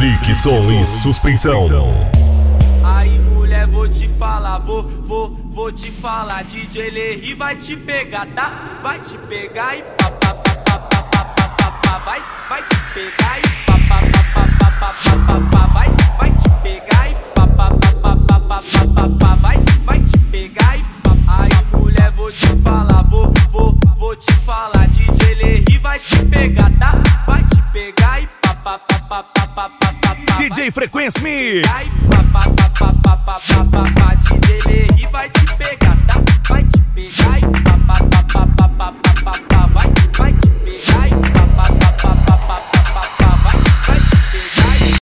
Clique Som e Suspensão. Aí mulher, vou te falar, vou te falar. DJ Lerry vai te pegar, tá? Vai te pegar e pá, pá, pá, pá, pá, pá, pá, pá, vai te pegar e pá, pá, pá, pá, pá, pá, pá, pá, vai te pegar e pá, pá, pá, pá, pá, pá, pá, vai te pegar e pá. Aí mulher, vou te falar, vou te falar. DJ Lerry vai te pegar, tá? Vai te pegar e pá, pá, pá, pá, pá, pá, pá, pá, DJ Frequência Mix. pá, pá, pá, pá, pá, pá, pá, pá, pá,